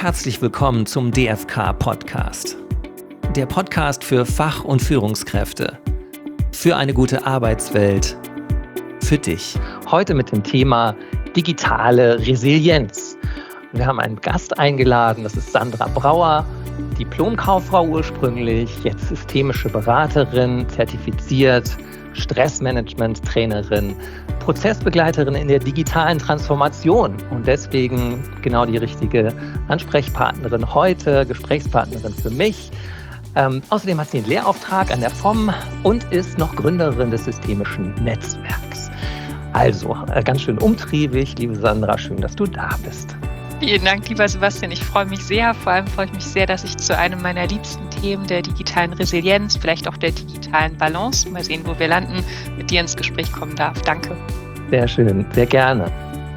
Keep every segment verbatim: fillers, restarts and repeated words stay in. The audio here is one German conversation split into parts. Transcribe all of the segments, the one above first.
Herzlich willkommen zum D F K-Podcast. Der Podcast für Fach- und Führungskräfte. Für eine gute Arbeitswelt. Für dich. Heute mit dem Thema digitale Resilienz. Wir haben einen Gast eingeladen, das ist Sandra Brauer, Diplomkauffrau ursprünglich, jetzt systemische Beraterin, zertifiziert, Stressmanagement-Trainerin, Prozessbegleiterin in der digitalen Transformation und deswegen genau die richtige Ansprechpartnerin heute, Gesprächspartnerin für mich. Ähm, außerdem hat sie einen Lehrauftrag an der F O M und ist noch Gründerin des systemischen Netzwerks. Also äh, ganz schön umtriebig, liebe Sandra, schön, dass du da bist. Vielen Dank, lieber Sebastian. Ich freue mich sehr. Vor allem freue ich mich sehr, dass ich zu einem meiner liebsten Themen der digitalen Resilienz, vielleicht auch der digitalen Balance, mal sehen, wo wir landen, mit dir ins Gespräch kommen darf. Danke. Sehr schön, sehr gerne.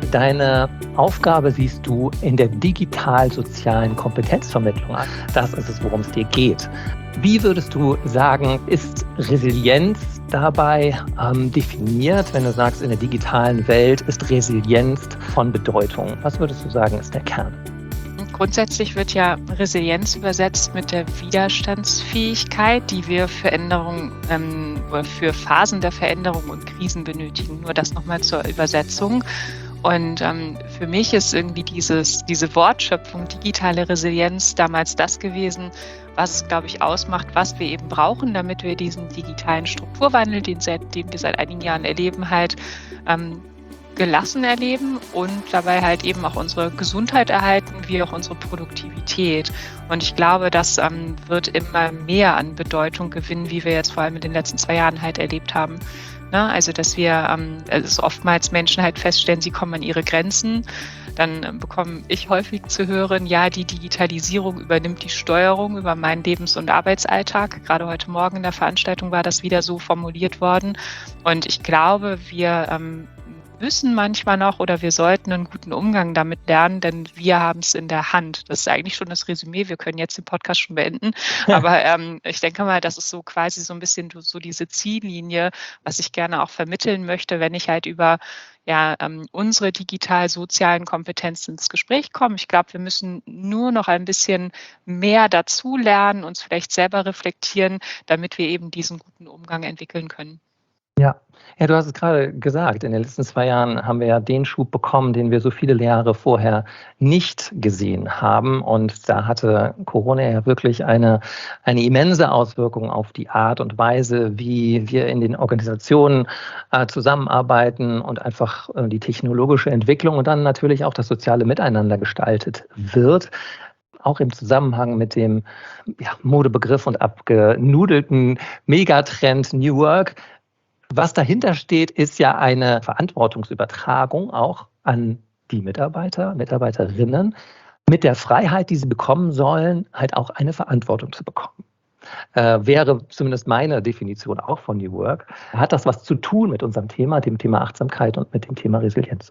Deine Aufgabe siehst du in der digital-sozialen Kompetenzvermittlung an. Das ist es, worum es dir geht. Wie würdest du sagen, ist Resilienz dabei ähm, definiert, wenn du sagst, in der digitalen Welt ist Resilienz von Bedeutung? Was würdest du sagen, ist der Kern? Grundsätzlich wird ja Resilienz übersetzt mit der Widerstandsfähigkeit, die wir für Änderungen ähm, oder für Phasen der Veränderung und Krisen benötigen. Nur das nochmal zur Übersetzung. Und ähm, für mich ist irgendwie dieses, diese Wortschöpfung digitale Resilienz damals das gewesen, was, glaube ich, ausmacht, was wir eben brauchen, damit wir diesen digitalen Strukturwandel, den, seit, den wir seit einigen Jahren erleben, halt ähm, gelassen erleben und dabei halt eben auch unsere Gesundheit erhalten, wie auch unsere Produktivität. Und ich glaube, das ähm, wird immer mehr an Bedeutung gewinnen, wie wir jetzt vor allem in den letzten zwei Jahren halt erlebt haben. Na, also, dass wir ähm, also oftmals Menschen halt feststellen, sie kommen an ihre Grenzen. Dann äh, bekomme ich häufig zu hören, ja, die Digitalisierung übernimmt die Steuerung über meinen Lebens- und Arbeitsalltag. Gerade heute Morgen in der Veranstaltung war das wieder so formuliert worden. Und ich glaube, wir ähm, müssen manchmal noch oder wir sollten einen guten Umgang damit lernen, denn wir haben es in der Hand. Das ist eigentlich schon das Resümee. Wir können jetzt den Podcast schon beenden. Aber ähm, ich denke mal, das ist so quasi so ein bisschen so diese Ziellinie, was ich gerne auch vermitteln möchte, wenn ich halt über ja, ähm, unsere digital-sozialen Kompetenzen ins Gespräch komme. Ich glaube, wir müssen nur noch ein bisschen mehr dazu lernen, uns vielleicht selber reflektieren, damit wir eben diesen guten Umgang entwickeln können. Ja. ja, du hast es gerade gesagt, in den letzten zwei Jahren haben wir ja den Schub bekommen, den wir so viele Jahre vorher nicht gesehen haben. Und da hatte Corona ja wirklich eine, eine immense Auswirkung auf die Art und Weise, wie wir in den Organisationen äh, zusammenarbeiten und einfach äh, die technologische Entwicklung und dann natürlich auch das soziale Miteinander gestaltet wird. Auch im Zusammenhang mit dem ja, Modebegriff und abgenudelten Megatrend New Work. Was dahinter steht, ist ja eine Verantwortungsübertragung auch an die Mitarbeiter, Mitarbeiterinnen, mit der Freiheit, die sie bekommen sollen, halt auch eine Verantwortung zu bekommen. Äh, wäre zumindest meine Definition auch von New Work. Hat das was zu tun mit unserem Thema, dem Thema Achtsamkeit und mit dem Thema Resilienz?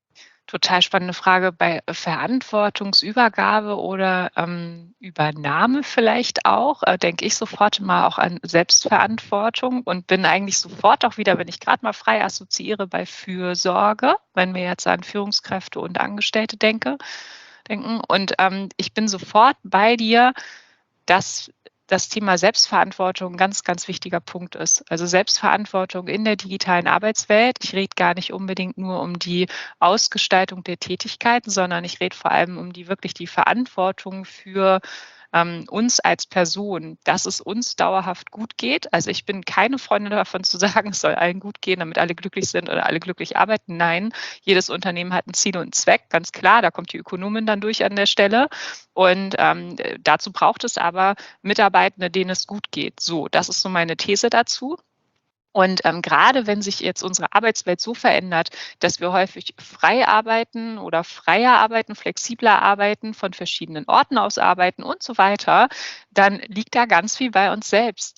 Total spannende Frage bei Verantwortungsübergabe oder ähm, Übernahme vielleicht auch, äh, denke ich sofort mal auch an Selbstverantwortung und bin eigentlich sofort auch wieder, wenn ich gerade mal frei assoziiere, bei Fürsorge, wenn wir jetzt an Führungskräfte und Angestellte denke, denken. Und ähm, ich bin sofort bei dir, dass das Thema Selbstverantwortung ein ganz, ganz wichtiger Punkt ist. Also Selbstverantwortung in der digitalen Arbeitswelt. Ich rede gar nicht unbedingt nur um die Ausgestaltung der Tätigkeiten, sondern ich rede vor allem um die wirklich die Verantwortung für ähm, uns als Person, dass es uns dauerhaft gut geht. Also ich bin keine Freundin davon zu sagen, es soll allen gut gehen, damit alle glücklich sind oder alle glücklich arbeiten. Nein, jedes Unternehmen hat ein Ziel und einen Zweck, ganz klar. Da kommt die Ökonomin dann durch an der Stelle. Und ähm, dazu braucht es aber Mitarbeitende, denen es gut geht. So, das ist so meine These dazu. Und ähm, gerade wenn sich jetzt unsere Arbeitswelt so verändert, dass wir häufig frei arbeiten oder freier arbeiten, flexibler arbeiten, von verschiedenen Orten aus arbeiten und so weiter, dann liegt da ganz viel bei uns selbst.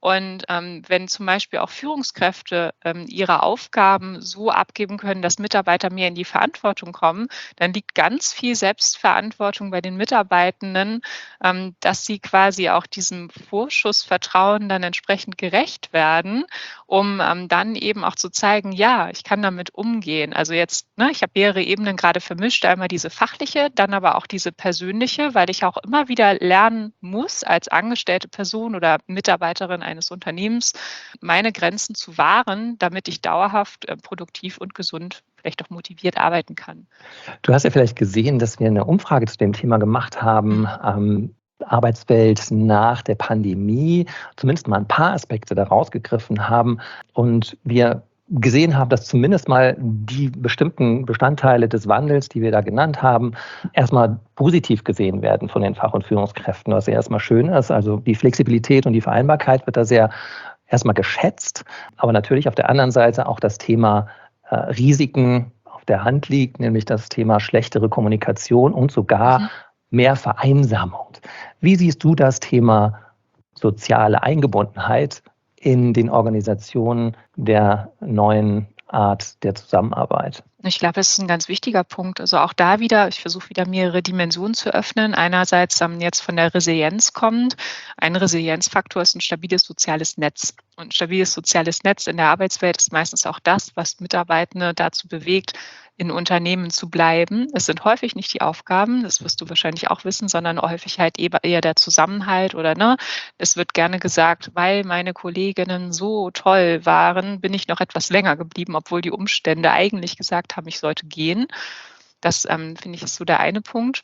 Und ähm, wenn zum Beispiel auch Führungskräfte ähm, ihre Aufgaben so abgeben können, dass Mitarbeiter mehr in die Verantwortung kommen, dann liegt ganz viel Selbstverantwortung bei den Mitarbeitenden, ähm, dass sie quasi auch diesem Vorschussvertrauen dann entsprechend gerecht werden, um ähm, dann eben auch zu zeigen, ja, ich kann damit umgehen. Also jetzt, ne, ich habe mehrere Ebenen gerade vermischt, einmal diese fachliche, dann aber auch diese persönliche, weil ich auch immer wieder lernen muss, als angestellte Person oder Mitarbeiterin eines Unternehmens, meine Grenzen zu wahren, damit ich dauerhaft äh, produktiv und gesund, vielleicht auch motiviert arbeiten kann. Du hast ja vielleicht gesehen, dass wir eine Umfrage zu dem Thema gemacht haben, ähm, Arbeitswelt nach der Pandemie, zumindest mal ein paar Aspekte da rausgegriffen haben und wir gesehen haben, dass zumindest mal die bestimmten Bestandteile des Wandels, die wir da genannt haben, erstmal positiv gesehen werden von den Fach- und Führungskräften, was ja erstmal schön ist. Also die Flexibilität und die Vereinbarkeit wird da sehr erstmal geschätzt, aber natürlich auf der anderen Seite auch das Thema äh, Risiken auf der Hand liegt, nämlich das Thema schlechtere Kommunikation und sogar Mhm. mehr Vereinsamung. Wie siehst du das Thema soziale Eingebundenheit in den Organisationen der neuen Art der Zusammenarbeit? Ich glaube, das ist ein ganz wichtiger Punkt. Also auch da wieder, ich versuche wieder mehrere Dimensionen zu öffnen. Einerseits ähm, jetzt von der Resilienz kommt. Ein Resilienzfaktor ist ein stabiles soziales Netz. Und ein stabiles soziales Netz in der Arbeitswelt ist meistens auch das, was Mitarbeitende dazu bewegt, in Unternehmen zu bleiben. Es sind häufig nicht die Aufgaben, das wirst du wahrscheinlich auch wissen, sondern häufig halt eher der Zusammenhalt oder ne, es wird gerne gesagt, weil meine Kolleginnen so toll waren, bin ich noch etwas länger geblieben, obwohl die Umstände eigentlich gesagt haben, ich sollte gehen. Das ähm, finde ich ist so der eine Punkt.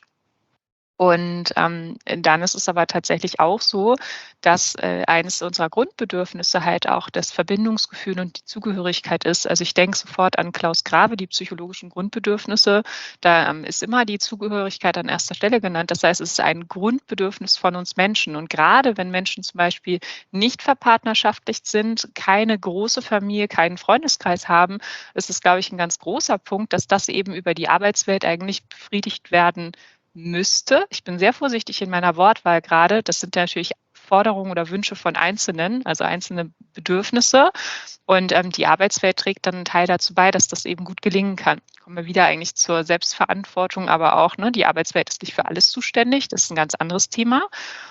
Und ähm, dann ist es aber tatsächlich auch so, dass äh, eines unserer Grundbedürfnisse halt auch das Verbindungsgefühl und die Zugehörigkeit ist. Also ich denke sofort an Klaus Grave, die psychologischen Grundbedürfnisse. Da ähm, ist immer die Zugehörigkeit an erster Stelle genannt. Das heißt, es ist ein Grundbedürfnis von uns Menschen. Und gerade wenn Menschen zum Beispiel nicht verpartnerschaftlicht sind, keine große Familie, keinen Freundeskreis haben, ist es, glaube ich, ein ganz großer Punkt, dass das eben über die Arbeitswelt eigentlich befriedigt werden müsste. Ich bin sehr vorsichtig in meiner Wortwahl gerade. Das sind natürlich Forderungen oder Wünsche von Einzelnen, also einzelne Bedürfnisse. Und ähm, die Arbeitswelt trägt dann einen Teil dazu bei, dass das eben gut gelingen kann. Kommen wir wieder eigentlich zur Selbstverantwortung, aber auch, ne, die Arbeitswelt ist nicht für alles zuständig. Das ist ein ganz anderes Thema.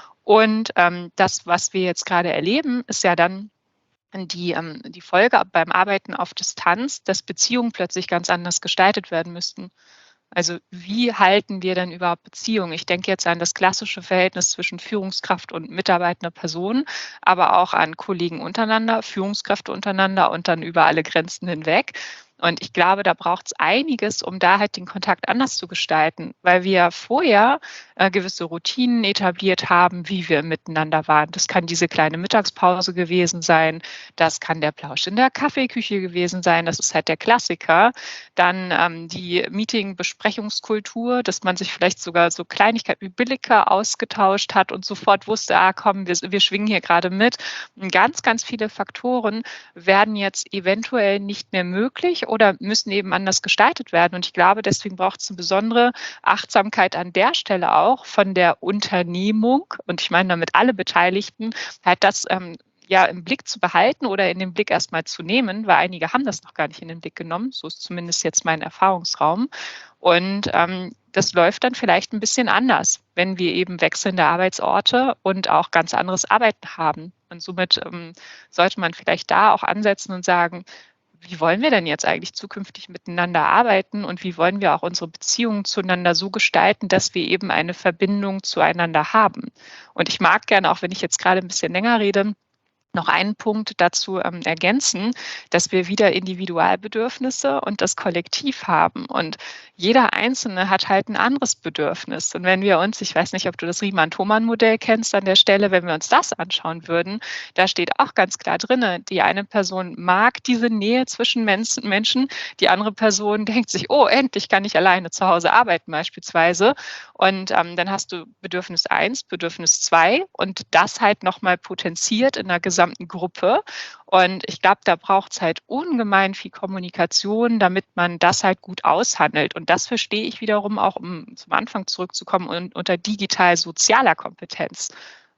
Und ähm, das, was wir jetzt gerade erleben, ist ja dann die, ähm, die Folge beim Arbeiten auf Distanz, dass Beziehungen plötzlich ganz anders gestaltet werden müssten. Also wie halten wir denn überhaupt Beziehungen? Ich denke jetzt an das klassische Verhältnis zwischen Führungskraft und mitarbeitender Person, aber auch an Kollegen untereinander, Führungskräfte untereinander und dann über alle Grenzen hinweg. Und ich glaube, da braucht es einiges, um da halt den Kontakt anders zu gestalten, weil wir vorher äh, gewisse Routinen etabliert haben, wie wir miteinander waren. Das kann diese kleine Mittagspause gewesen sein, das kann der Plausch in der Kaffeeküche gewesen sein, das ist halt der Klassiker. Dann ähm, die Meeting-Besprechungskultur, dass man sich vielleicht sogar so Kleinigkeiten wie Billiger ausgetauscht hat und sofort wusste, ah komm, wir, wir schwingen hier gerade mit. Und ganz, ganz viele Faktoren werden jetzt eventuell nicht mehr möglich oder müssen eben anders gestaltet werden. Und ich glaube, deswegen braucht es eine besondere Achtsamkeit an der Stelle auch von der Unternehmung. Und ich meine damit alle Beteiligten, halt das ähm, ja im Blick zu behalten oder in den Blick erstmal zu nehmen, weil einige haben das noch gar nicht in den Blick genommen. So ist zumindest jetzt mein Erfahrungsraum. Und ähm, das läuft dann vielleicht ein bisschen anders, wenn wir eben wechselnde Arbeitsorte und auch ganz anderes Arbeiten haben. Und somit ähm, sollte man vielleicht da auch ansetzen und sagen, wie wollen wir denn jetzt eigentlich zukünftig miteinander arbeiten und wie wollen wir auch unsere Beziehungen zueinander so gestalten, dass wir eben eine Verbindung zueinander haben. Und ich mag gerne, auch wenn ich jetzt gerade ein bisschen länger rede, noch einen Punkt dazu ähm, ergänzen, dass wir wieder Individualbedürfnisse und das Kollektiv haben. Und jeder Einzelne hat halt ein anderes Bedürfnis. Und wenn wir uns, ich weiß nicht, ob du das Riemann-Thomann-Modell kennst an der Stelle, wenn wir uns das anschauen würden, da steht auch ganz klar drin, die eine Person mag diese Nähe zwischen Menschen, die andere Person denkt sich, oh, endlich kann ich alleine zu Hause arbeiten beispielsweise. Und ähm, dann hast du Bedürfnis eins, Bedürfnis zwei und das halt nochmal potenziert in einer gesamten Gruppe. Und ich glaube, da braucht es halt ungemein viel Kommunikation, damit man das halt gut aushandelt. Und das verstehe ich wiederum auch, um zum Anfang zurückzukommen, unter digital-sozialer Kompetenz.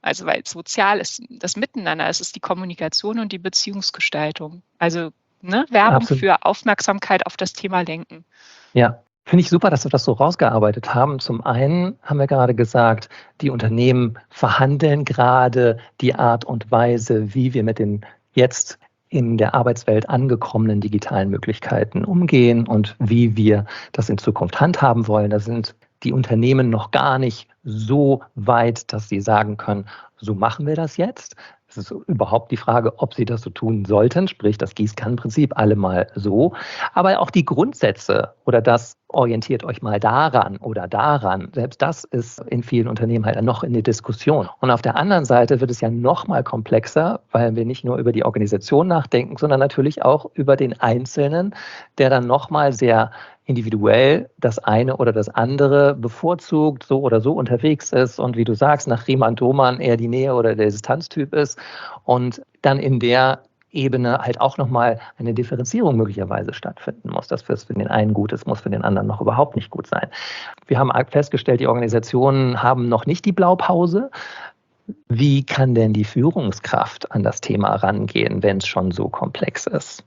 Also weil sozial ist das Miteinander, es ist die Kommunikation und die Beziehungsgestaltung. Also ne, Werbung Absolut. für Aufmerksamkeit auf das Thema lenken. Ja, finde ich super, dass wir das so rausgearbeitet haben. Zum einen haben wir gerade gesagt, die Unternehmen verhandeln gerade die Art und Weise, wie wir mit den jetzt in der Arbeitswelt angekommenen digitalen Möglichkeiten umgehen und wie wir das in Zukunft handhaben wollen. Da sind die Unternehmen noch gar nicht so weit, dass sie sagen können, so machen wir das jetzt. Es ist überhaupt die Frage, ob sie das so tun sollten, sprich das Gießkannenprinzip, alle mal so. Aber auch die Grundsätze oder das orientiert euch mal daran oder daran, selbst das ist in vielen Unternehmen halt noch in der Diskussion. Und auf der anderen Seite wird es ja noch mal komplexer, weil wir nicht nur über die Organisation nachdenken, sondern natürlich auch über den Einzelnen, der dann noch mal sehr individuell das eine oder das andere bevorzugt, so oder so unterwegs ist und wie du sagst, nach Riemann-Thomann eher die Nähe oder der Distanztyp ist und dann in der Ebene halt auch nochmal eine Differenzierung möglicherweise stattfinden muss. Das, was für den einen gut ist, muss für den anderen noch überhaupt nicht gut sein. Wir haben festgestellt, die Organisationen haben noch nicht die Blaupause. Wie kann denn die Führungskraft an das Thema rangehen, wenn es schon so komplex ist?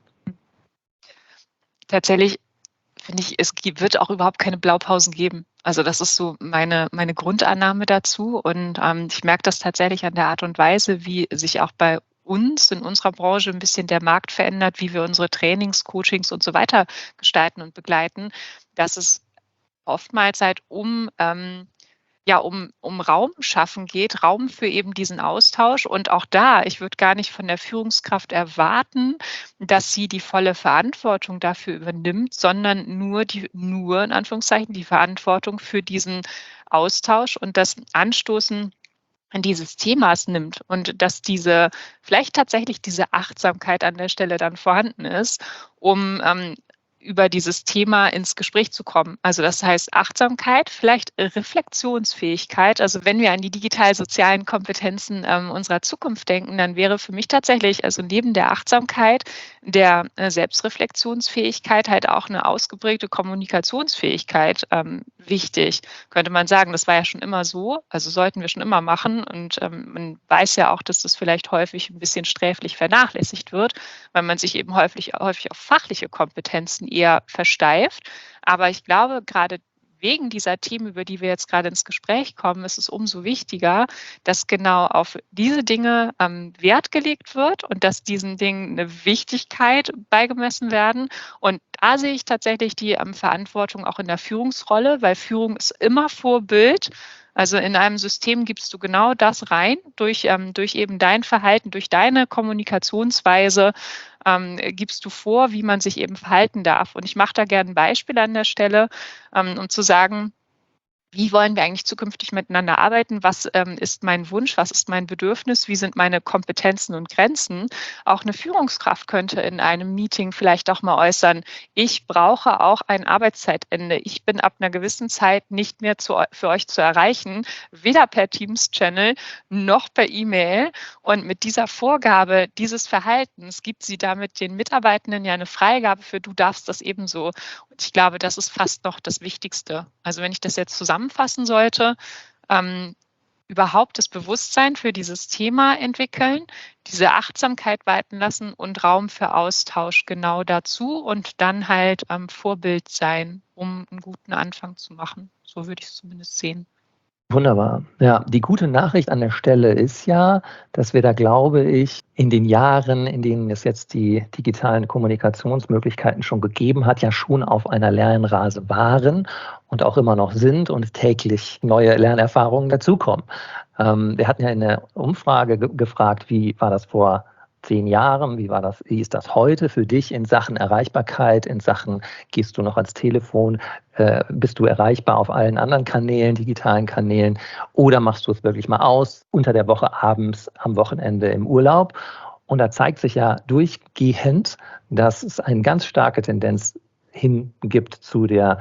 Tatsächlich finde ich, es wird auch überhaupt keine Blaupausen geben. Also das ist so meine, meine Grundannahme dazu. Und ähm, ich merke das tatsächlich an der Art und Weise, wie sich auch bei uns in unserer Branche ein bisschen der Markt verändert, wie wir unsere Trainings, Coachings und so weiter gestalten und begleiten, dass es oftmals halt um ähm, ja, um, um Raum schaffen geht, Raum für eben diesen Austausch. Und auch da, ich würde gar nicht von der Führungskraft erwarten, dass sie die volle Verantwortung dafür übernimmt, sondern nur die, nur in Anführungszeichen, die Verantwortung für diesen Austausch und das Anstoßen dieses Themas nimmt und dass diese, vielleicht tatsächlich diese Achtsamkeit an der Stelle dann vorhanden ist, um ähm, über dieses Thema ins Gespräch zu kommen. Also das heißt Achtsamkeit, vielleicht Reflexionsfähigkeit. Also wenn wir an die digital-sozialen Kompetenzen ähm, unserer Zukunft denken, dann wäre für mich tatsächlich, also neben der Achtsamkeit, der äh, Selbstreflexionsfähigkeit halt auch eine ausgeprägte Kommunikationsfähigkeit ähm, wichtig, könnte man sagen. Das war ja schon immer so, also sollten wir schon immer machen. Und ähm, man weiß ja auch, dass das vielleicht häufig ein bisschen sträflich vernachlässigt wird, weil man sich eben häufig, häufig auf fachliche Kompetenzen eher versteift. Aber ich glaube, gerade wegen dieser Themen, über die wir jetzt gerade ins Gespräch kommen, ist es umso wichtiger, dass genau auf diese Dinge ähm, Wert gelegt wird und dass diesen Dingen eine Wichtigkeit beigemessen werden. Und da sehe ich tatsächlich die ähm, Verantwortung auch in der Führungsrolle, weil Führung ist immer Vorbild. Also in einem System gibst du genau das rein, durch, ähm, durch eben dein Verhalten, durch deine Kommunikationsweise ähm, gibst du vor, wie man sich eben verhalten darf. Und ich mache da gerne ein Beispiel an der Stelle, ähm, um zu sagen, wie wollen wir eigentlich zukünftig miteinander arbeiten? Was ähm, ist mein Wunsch? Was ist mein Bedürfnis? Wie sind meine Kompetenzen und Grenzen? Auch eine Führungskraft könnte in einem Meeting vielleicht auch mal äußern, ich brauche auch ein Arbeitszeitende. Ich bin ab einer gewissen Zeit nicht mehr zu, für euch zu erreichen, weder per Teams-Channel noch per E-Mail. Und mit dieser Vorgabe dieses Verhaltens gibt sie damit den Mitarbeitenden ja eine Freigabe für, du darfst das ebenso. Und ich glaube, das ist fast noch das Wichtigste. Also wenn ich das jetzt zusammenfassen sollte, ähm, überhaupt das Bewusstsein für dieses Thema entwickeln, diese Achtsamkeit walten lassen und Raum für Austausch genau dazu und dann halt ähm, Vorbild sein, um einen guten Anfang zu machen. So würde ich es zumindest sehen. Wunderbar. Ja, die gute Nachricht an der Stelle ist ja, dass wir da, glaube ich, in den Jahren, in denen es jetzt die digitalen Kommunikationsmöglichkeiten schon gegeben hat, ja schon auf einer Lernreise waren und auch immer noch sind und täglich neue Lernerfahrungen dazukommen. Ähm, wir hatten ja in der Umfrage ge- gefragt, wie war das vor zehn Jahren, wie war das, wie ist das heute für dich in Sachen Erreichbarkeit, in Sachen, gehst du noch ans Telefon, äh, bist du erreichbar auf allen anderen Kanälen, digitalen Kanälen, oder machst du es wirklich mal aus, unter der Woche abends, am Wochenende im Urlaub? Und da zeigt sich ja durchgehend, dass es eine ganz starke Tendenz hingibt zu der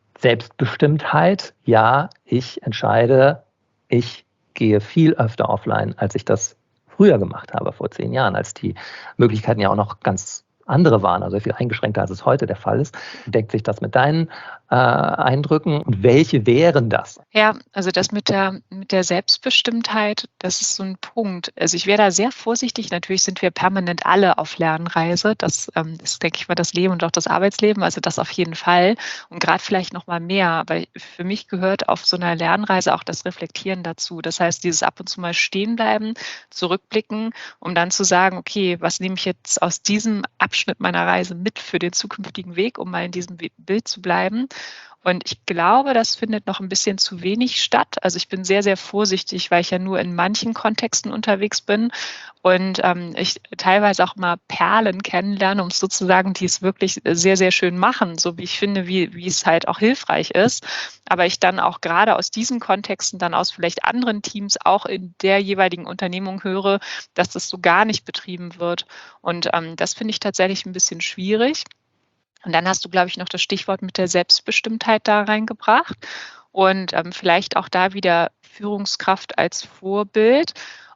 Selbstbestimmtheit. Ja, ich entscheide, ich gehe viel öfter offline, als ich das früher gemacht habe, vor zehn Jahren, als die Möglichkeiten ja auch noch ganz andere waren, also viel eingeschränkter, als es heute der Fall ist. Deckt sich das mit deinen äh, Eindrücken und welche wären das? Ja, also das mit der, mit der Selbstbestimmtheit, das ist so ein Punkt. Also ich wäre da sehr vorsichtig. Natürlich sind wir permanent alle auf Lernreise. Das ähm, ist, denke ich mal, das Leben und auch das Arbeitsleben. Also das auf jeden Fall. Und gerade vielleicht noch mal mehr. Aber für mich gehört auf so einer Lernreise auch das Reflektieren dazu. Das heißt, dieses ab und zu mal stehen bleiben, zurückblicken, um dann zu sagen, okay, was nehme ich jetzt aus diesem Abschnitt meiner Reise mit für den zukünftigen Weg, um mal in diesem Bild zu bleiben. Und ich glaube, das findet noch ein bisschen zu wenig statt. Also ich bin sehr, sehr vorsichtig, weil ich ja nur in manchen Kontexten unterwegs bin und ähm, ich teilweise auch mal Perlen kennenlerne, um es sozusagen, die es wirklich sehr, sehr schön machen, so wie ich finde, wie, wie es halt auch hilfreich ist. Aber ich dann auch gerade aus diesen Kontexten, dann aus vielleicht anderen Teams auch in der jeweiligen Unternehmung höre, dass das so gar nicht betrieben wird. Und ähm, das finde ich tatsächlich ein bisschen schwierig. Und dann hast du, glaube ich, noch das Stichwort mit der Selbstbestimmtheit da reingebracht und ähm, vielleicht auch da wieder Führungskraft als Vorbild.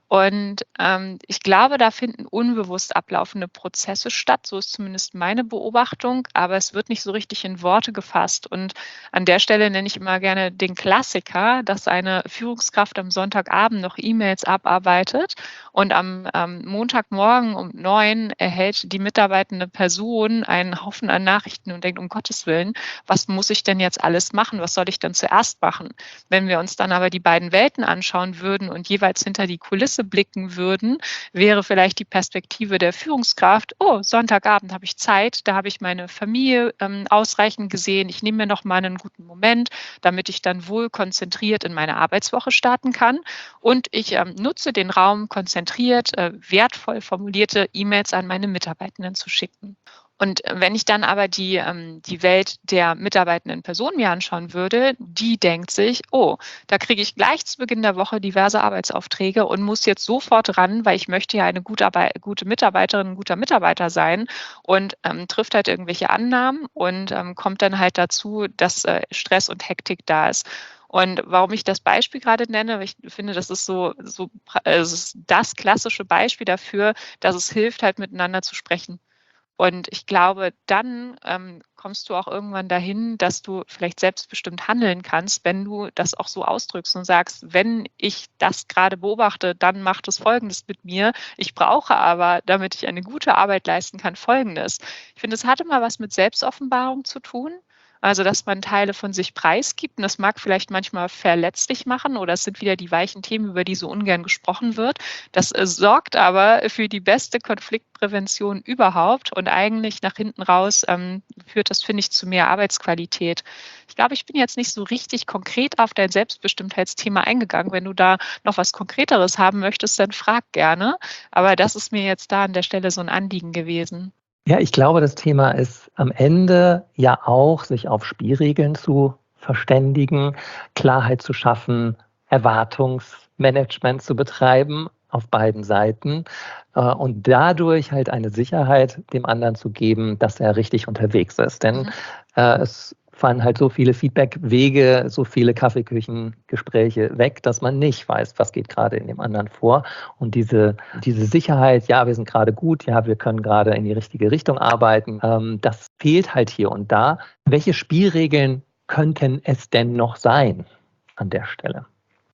Und ähm, ich glaube, da finden unbewusst ablaufende Prozesse statt. So ist zumindest meine Beobachtung, aber es wird nicht so richtig in Worte gefasst. Und an der Stelle nenne ich immer gerne den Klassiker, dass eine Führungskraft am Sonntagabend noch E-Mails abarbeitet und am ähm, Montagmorgen um neun erhält die mitarbeitende Person einen Haufen an Nachrichten und denkt, um Gottes Willen, was muss ich denn jetzt alles machen? Was soll ich denn zuerst machen? Wenn wir uns dann aber die beiden Welten anschauen würden und jeweils hinter die Kulisse blicken würden, wäre vielleicht die Perspektive der Führungskraft, oh, Sonntagabend habe ich Zeit, da habe ich meine Familie ähm, ausreichend gesehen, ich nehme mir noch mal einen guten Moment, damit ich dann wohl konzentriert in meine Arbeitswoche starten kann und ich ähm, nutze den Raum, konzentriert, äh, wertvoll formulierte E-Mails an meine Mitarbeitenden zu schicken. Und wenn ich dann aber die, ähm, die Welt der mitarbeitenden Person mir anschauen würde, die denkt sich, oh, da kriege ich gleich zu Beginn der Woche diverse Arbeitsaufträge und muss jetzt sofort ran, weil ich möchte ja eine gute, Arbeit, gute Mitarbeiterin, ein guter Mitarbeiter sein und ähm, trifft halt irgendwelche Annahmen und ähm, kommt dann halt dazu, dass äh, Stress und Hektik da ist. Und warum ich das Beispiel gerade nenne, weil ich finde, das ist so, so äh, es ist das klassische Beispiel dafür, dass es hilft, halt miteinander zu sprechen. Und ich glaube, dann ähm, kommst du auch irgendwann dahin, dass du vielleicht selbstbestimmt handeln kannst, wenn du das auch so ausdrückst und sagst, wenn ich das gerade beobachte, dann macht es Folgendes mit mir. Ich brauche aber, damit ich eine gute Arbeit leisten kann, Folgendes. Ich finde, es hat immer was mit Selbstoffenbarung zu tun. Also, dass man Teile von sich preisgibt und das mag vielleicht manchmal verletzlich machen oder es sind wieder die weichen Themen, über die so ungern gesprochen wird. Das äh, sorgt aber für die beste Konfliktprävention überhaupt und eigentlich nach hinten raus ähm, führt das, finde ich, zu mehr Arbeitsqualität. Ich glaube, ich bin jetzt nicht so richtig konkret auf dein Selbstbestimmtheitsthema eingegangen. Wenn du da noch was Konkreteres haben möchtest, dann frag gerne. Aber das ist mir jetzt da an der Stelle so ein Anliegen gewesen. Ja, ich glaube, das Thema ist am Ende ja auch, sich auf Spielregeln zu verständigen, Klarheit zu schaffen, Erwartungsmanagement zu betreiben auf beiden Seiten äh, und dadurch halt eine Sicherheit dem anderen zu geben, dass er richtig unterwegs ist. Denn mhm. äh, es fallen halt so viele Feedbackwege, so viele Kaffeeküchengespräche weg, dass man nicht weiß, was geht gerade in dem anderen vor. Und diese, diese Sicherheit, ja, wir sind gerade gut, ja, wir können gerade in die richtige Richtung arbeiten, ähm, das fehlt halt hier und da. Welche Spielregeln könnten es denn noch sein an der Stelle?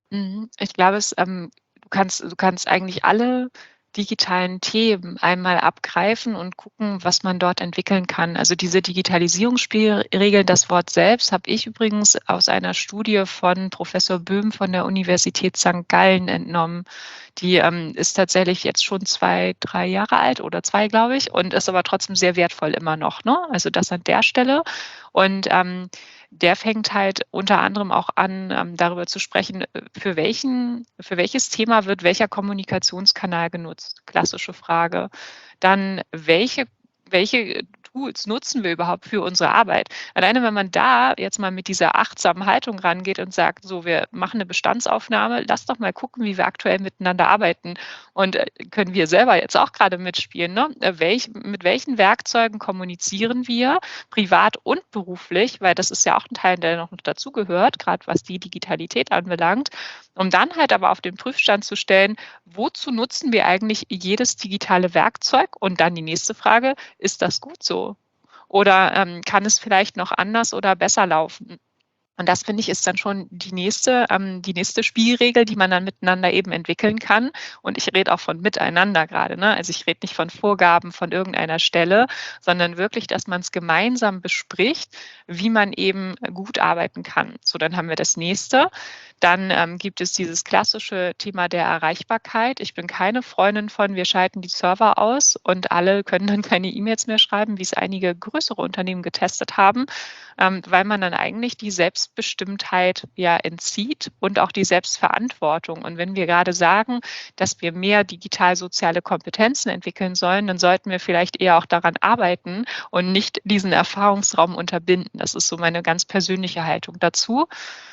Ich glaube, es, ähm, du kannst, du kannst eigentlich alle digitalen Themen einmal abgreifen und gucken, was man dort entwickeln kann. Also diese Digitalisierungsspielregeln, das Wort selbst habe ich übrigens aus einer Studie von Professor Böhm von der Universität Sankt Gallen entnommen. Die ähm, ist tatsächlich jetzt schon zwei, drei Jahre alt oder zwei, glaube ich, und ist aber trotzdem sehr wertvoll immer noch. Ne? Also das an der Stelle. Und ähm, der fängt halt unter anderem auch an, ähm, darüber zu sprechen, für welchen, für welches Thema wird welcher Kommunikationskanal genutzt? Klassische Frage. Dann, welche, welche Tools nutzen wir überhaupt für unsere Arbeit? Alleine wenn man da jetzt mal mit dieser achtsamen Haltung rangeht und sagt, so, wir machen eine Bestandsaufnahme, lass doch mal gucken, wie wir aktuell miteinander arbeiten. Und äh, können wir selber jetzt auch gerade mitspielen, ne? Welch, mit welchen Werkzeugen kommunizieren wir, privat und beruflich, weil das ist ja auch ein Teil, der noch dazugehört, gerade was die Digitalität anbelangt. Um dann halt aber auf den Prüfstand zu stellen, wozu nutzen wir eigentlich jedes digitale Werkzeug? Und dann die nächste Frage, ist das gut so? Oder ähm, kann es vielleicht noch anders oder besser laufen? Und das, finde ich, ist dann schon die nächste, ähm, die nächste Spielregel, die man dann miteinander eben entwickeln kann. Und ich rede auch von miteinander gerade, ne? Also ich rede nicht von Vorgaben von irgendeiner Stelle, sondern wirklich, dass man es gemeinsam bespricht, wie man eben gut arbeiten kann. So, dann haben wir das nächste. Dann ähm, gibt es dieses klassische Thema der Erreichbarkeit. Ich bin keine Freundin von, wir schalten die Server aus und alle können dann keine E-Mails mehr schreiben, wie es einige größere Unternehmen getestet haben, ähm, weil man dann eigentlich die Selbstbestimmtheit ja entzieht und auch die Selbstverantwortung. Und wenn wir gerade sagen, dass wir mehr digital-soziale Kompetenzen entwickeln sollen, dann sollten wir vielleicht eher auch daran arbeiten und nicht diesen Erfahrungsraum unterbinden. Das ist so meine ganz persönliche Haltung dazu.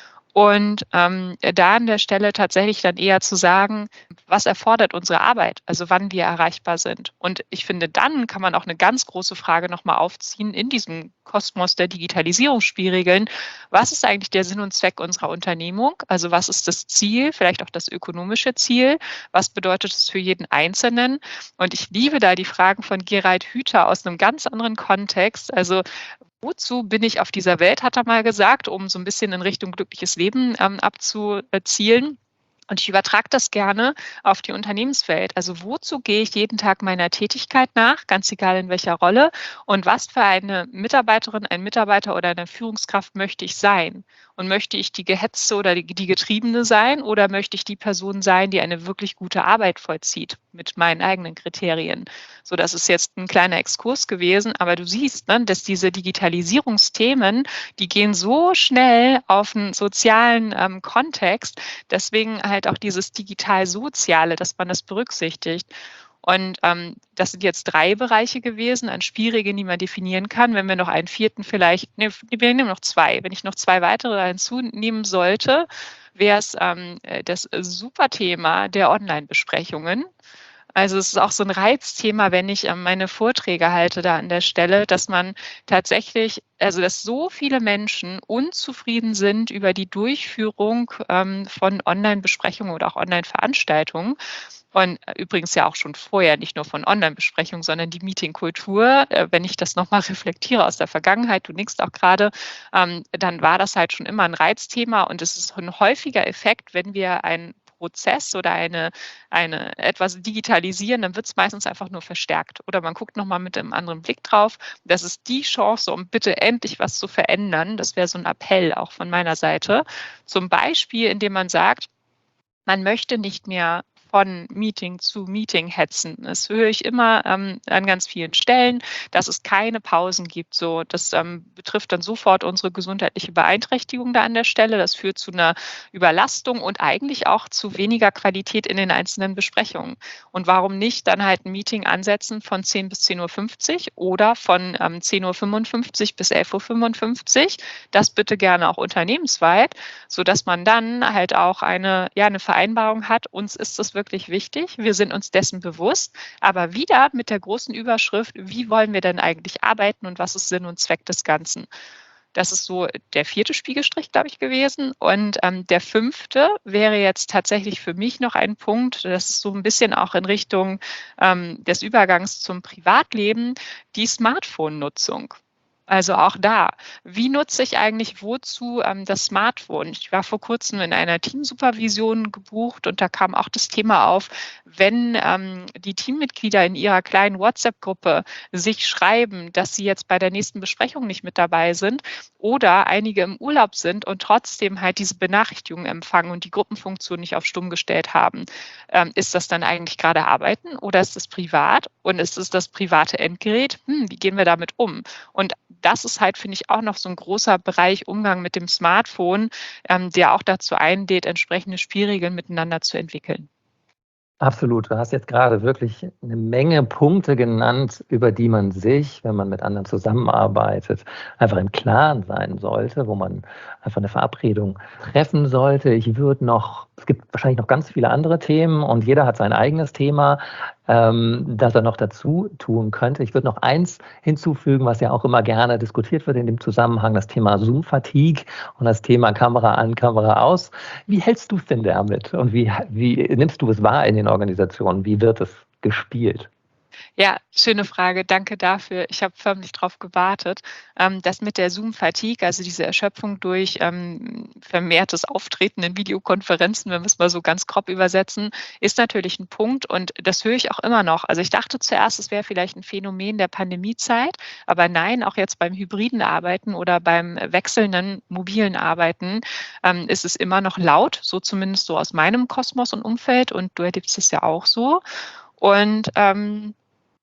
Und ähm, da an der Stelle tatsächlich dann eher zu sagen, was erfordert unsere Arbeit, also wann wir erreichbar sind. Und ich finde, dann kann man auch eine ganz große Frage nochmal aufziehen in diesem Kosmos der Digitalisierungsspielregeln. Was ist eigentlich der Sinn und Zweck unserer Unternehmung? Also was ist das Ziel, vielleicht auch das ökonomische Ziel? Was bedeutet es für jeden Einzelnen? Und ich liebe da die Fragen von Gerald Hüther aus einem ganz anderen Kontext. Also wozu bin ich auf dieser Welt, hat er mal gesagt, um so ein bisschen in Richtung glückliches Leben ähm, abzuzielen. Und ich übertrage das gerne auf die Unternehmenswelt. Also wozu gehe ich jeden Tag meiner Tätigkeit nach, ganz egal in welcher Rolle, und was für eine Mitarbeiterin, ein Mitarbeiter oder eine Führungskraft möchte ich sein? Und möchte ich die Gehetzte oder die, die Getriebene sein oder möchte ich die Person sein, die eine wirklich gute Arbeit vollzieht mit meinen eigenen Kriterien? So, das ist jetzt ein kleiner Exkurs gewesen, aber du siehst, ne, dass diese Digitalisierungsthemen, die gehen so schnell auf einen sozialen ähm, Kontext, deswegen halt auch dieses Digital-Soziale, dass man das berücksichtigt. Und ähm, das sind jetzt drei Bereiche gewesen an Spielregeln, die man definieren kann. Wenn wir noch einen vierten vielleicht, ne, wir nehmen noch zwei. Wenn ich noch zwei weitere hinzunehmen sollte, wäre es ähm, das super Thema der Online-Besprechungen. Also es ist auch so ein Reizthema, wenn ich ähm, meine Vorträge halte da an der Stelle, dass man tatsächlich, also dass so viele Menschen unzufrieden sind über die Durchführung ähm, von Online-Besprechungen oder auch Online-Veranstaltungen. Und übrigens ja auch schon vorher, nicht nur von Online-Besprechungen, sondern die Meetingkultur, äh, wenn ich das nochmal reflektiere aus der Vergangenheit, du nickst auch gerade, ähm, dann war das halt schon immer ein Reizthema und es ist ein häufiger Effekt, wenn wir einen Prozess oder eine, eine etwas digitalisieren, dann wird es meistens einfach nur verstärkt. Oder man guckt nochmal mit einem anderen Blick drauf. Das ist die Chance, um bitte endlich was zu verändern. Das wäre so ein Appell auch von meiner Seite. Zum Beispiel, indem man sagt, man möchte nicht mehr von Meeting zu Meeting hetzen. Das höre ich immer ähm, an ganz vielen Stellen, dass es keine Pausen gibt. So, das ähm, betrifft dann sofort unsere gesundheitliche Beeinträchtigung da an der Stelle. Das führt zu einer Überlastung und eigentlich auch zu weniger Qualität in den einzelnen Besprechungen. Und warum nicht dann halt ein Meeting ansetzen von zehn bis zehn Uhr fünfzig oder von ähm, zehn Uhr fünfundfünfzig bis elf Uhr fünfundfünfzig? Das bitte gerne auch unternehmensweit, sodass man dann halt auch eine, ja, eine Vereinbarung hat. Uns ist das wirklich wichtig. Wir sind uns dessen bewusst, aber wieder mit der großen Überschrift, wie wollen wir denn eigentlich arbeiten und was ist Sinn und Zweck des Ganzen? Das ist so der vierte Spiegelstrich, glaube ich, gewesen. Und ähm, der fünfte wäre jetzt tatsächlich für mich noch ein Punkt, das ist so ein bisschen auch in Richtung ähm, des Übergangs zum Privatleben, die Smartphone-Nutzung. Also auch da, wie nutze ich eigentlich wozu ähm, das Smartphone? Ich war vor kurzem in einer Teamsupervision gebucht und da kam auch das Thema auf, wenn ähm, die Teammitglieder in ihrer kleinen WhatsApp-Gruppe sich schreiben, dass sie jetzt bei der nächsten Besprechung nicht mit dabei sind oder einige im Urlaub sind und trotzdem halt diese Benachrichtigungen empfangen und die Gruppenfunktion nicht auf stumm gestellt haben. Ähm, ist das dann eigentlich gerade Arbeiten oder ist das privat? Und ist es das private Endgerät? Hm, wie gehen wir damit um? Und das ist halt, finde ich, auch noch so ein großer Bereich Umgang mit dem Smartphone, ähm, der auch dazu einlädt, entsprechende Spielregeln miteinander zu entwickeln. Absolut. Du hast jetzt gerade wirklich eine Menge Punkte genannt, über die man sich, wenn man mit anderen zusammenarbeitet, einfach im Klaren sein sollte, wo man einfach eine Verabredung treffen sollte. Ich würde noch, es gibt wahrscheinlich noch ganz viele andere Themen und jeder hat sein eigenes Thema. ähm, das er noch dazu tun könnte. Ich würde noch eins hinzufügen, was ja auch immer gerne diskutiert wird in dem Zusammenhang, das Thema Zoom-Fatigue und das Thema Kamera an, Kamera aus. Wie hältst du es denn damit und wie, wie nimmst du es wahr in den Organisationen? Wie wird es gespielt? Ja, schöne Frage. Danke dafür. Ich habe förmlich drauf gewartet. Ähm, das mit der Zoom-Fatigue, also diese Erschöpfung durch ähm, vermehrtes Auftreten in Videokonferenzen, wenn wir es mal so ganz grob übersetzen, ist natürlich ein Punkt und das höre ich auch immer noch. Also ich dachte zuerst, es wäre vielleicht ein Phänomen der Pandemiezeit, aber nein, auch jetzt beim hybriden Arbeiten oder beim wechselnden mobilen Arbeiten ähm, ist es immer noch laut, so zumindest so aus meinem Kosmos und Umfeld und du erlebst es ja auch so. Und ähm,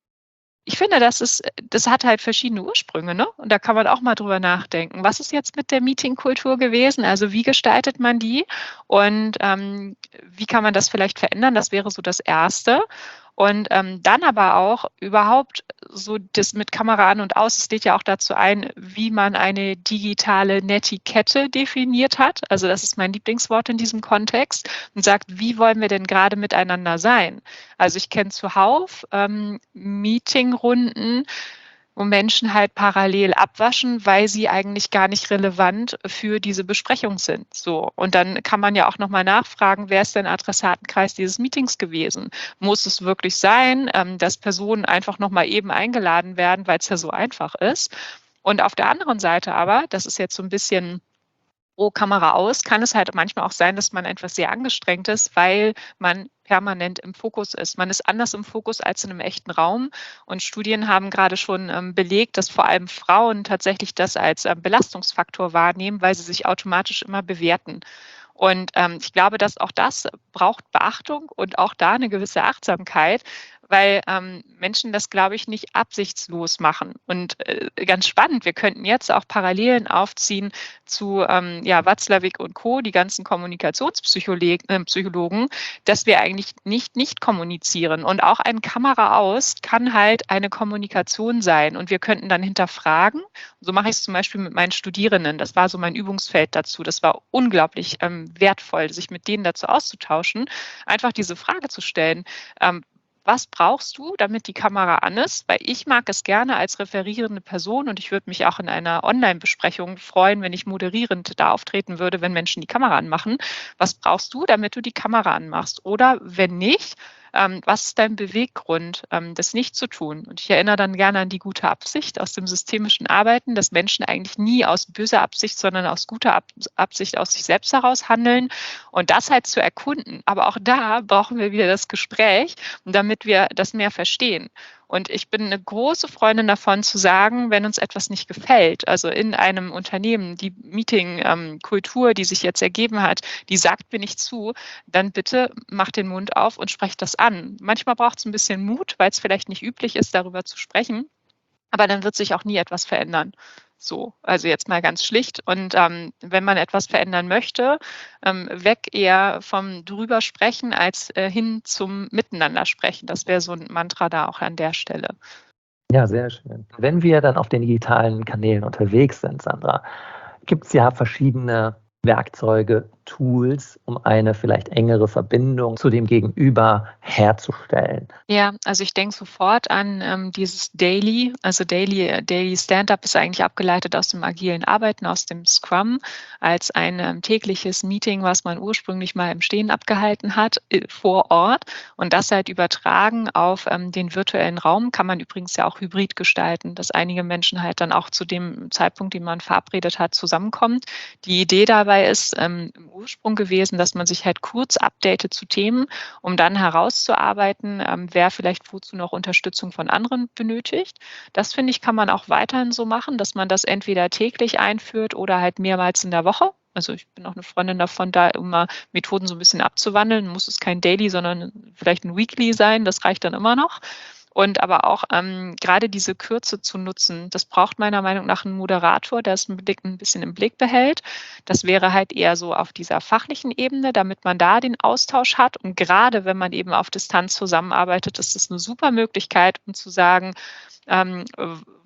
ich finde, das ist das hat halt verschiedene Ursprünge, ne? Und da kann man auch mal drüber nachdenken. Was ist jetzt mit der Meetingkultur gewesen? Also, wie gestaltet man die? Und, ähm, wie kann man das vielleicht verändern? Das wäre so das Erste. Und, ähm, dann aber auch überhaupt so das mit Kamera an und aus. Es lädt ja auch dazu ein, wie man eine digitale Netiquette definiert hat. Also, das ist mein Lieblingswort in diesem Kontext und sagt: „Wie wollen wir denn gerade miteinander sein?“ Also, ich kenne zuhauf, ähm, Meetingrunden, wo Menschen halt parallel abwaschen, weil sie eigentlich gar nicht relevant für diese Besprechung sind. So. Und dann kann man ja auch noch mal nachfragen, wer ist denn Adressatenkreis dieses Meetings gewesen? Muss es wirklich sein, ähm, dass Personen einfach noch mal eben eingeladen werden, weil es ja so einfach ist? Und auf der anderen Seite aber, das ist jetzt so ein bisschen pro Kamera aus, kann es halt manchmal auch sein, dass man etwas sehr angestrengt ist, weil man permanent im Fokus ist. Man ist anders im Fokus als in einem echten Raum. Und Studien haben gerade schon ähm, belegt, dass vor allem Frauen tatsächlich das als ähm, Belastungsfaktor wahrnehmen, weil sie sich automatisch immer bewerten. Und ähm, ich glaube, dass auch das braucht Beachtung und auch da eine gewisse Achtsamkeit, weil ähm, Menschen das, glaube ich, nicht absichtslos machen. Und äh, ganz spannend, wir könnten jetzt auch Parallelen aufziehen zu ähm, ja, Watzlawick und Co., die ganzen Kommunikationspsychologen, äh, Psychologen, dass wir eigentlich nicht nicht kommunizieren. Und auch ein Kamera aus kann halt eine Kommunikation sein. Und wir könnten dann hinterfragen. So mache ich es zum Beispiel mit meinen Studierenden. Das war so mein Übungsfeld dazu. Das war unglaublich ähm, wertvoll, sich mit denen dazu auszutauschen, einfach diese Frage zu stellen. Ähm, was brauchst du, damit die Kamera an ist? Weil ich mag es gerne als referierende Person und ich würde mich auch in einer Online-Besprechung freuen, wenn ich moderierend da auftreten würde, wenn Menschen die Kamera anmachen. Was brauchst du, damit du die Kamera anmachst? Oder wenn nicht, ähm, was ist dein Beweggrund, ähm, das nicht zu tun? Und ich erinnere dann gerne an die gute Absicht aus dem systemischen Arbeiten, dass Menschen eigentlich nie aus böser Absicht, sondern aus guter Ab Absicht aus sich selbst heraus handeln und das halt zu erkunden. Aber auch da brauchen wir wieder das Gespräch, damit wir das mehr verstehen. Und ich bin eine große Freundin davon zu sagen, wenn uns etwas nicht gefällt, also in einem Unternehmen, die Meeting-Kultur, die sich jetzt ergeben hat, die sagt mir nicht zu, dann bitte macht den Mund auf und sprecht das an. Manchmal braucht es ein bisschen Mut, weil es vielleicht nicht üblich ist, darüber zu sprechen, aber dann wird sich auch nie etwas verändern. So, also jetzt mal ganz schlicht. Und ähm, wenn man etwas verändern möchte, ähm, weg eher vom drüber sprechen als äh, hin zum Miteinander sprechen. Das wäre so ein Mantra da auch an der Stelle. Ja, sehr schön. Wenn wir dann auf den digitalen Kanälen unterwegs sind, Sandra, gibt es ja verschiedene Werkzeuge, Tools, um eine vielleicht engere Verbindung zu dem Gegenüber herzustellen. Ja, also ich denke sofort an ähm, dieses Daily, also Daily, Daily Stand-up ist eigentlich abgeleitet aus dem agilen Arbeiten, aus dem Scrum, als ein ähm, tägliches Meeting, was man ursprünglich mal im Stehen abgehalten hat, äh, vor Ort und das halt übertragen auf ähm, den virtuellen Raum, kann man übrigens ja auch hybrid gestalten, dass einige Menschen halt dann auch zu dem Zeitpunkt, den man verabredet hat, zusammenkommt. Die Idee dabei ist ähm, im Ursprung gewesen, dass man sich halt kurz updatet zu Themen, um dann herauszuarbeiten, ähm, wer vielleicht wozu noch Unterstützung von anderen benötigt. Das finde ich, kann man auch weiterhin so machen, dass man das entweder täglich einführt oder halt mehrmals in der Woche. Also ich bin auch eine Freundin davon, da immer Methoden so ein bisschen abzuwandeln. Muss es kein Daily, sondern vielleicht ein Weekly sein. Das reicht dann immer noch. Und aber auch ähm, gerade diese Kürze zu nutzen, das braucht meiner Meinung nach einen Moderator, der es ein bisschen im Blick behält. Das wäre halt eher so auf dieser fachlichen Ebene, damit man da den Austausch hat. Und gerade wenn man eben auf Distanz zusammenarbeitet, ist das eine super Möglichkeit, um zu sagen, ähm,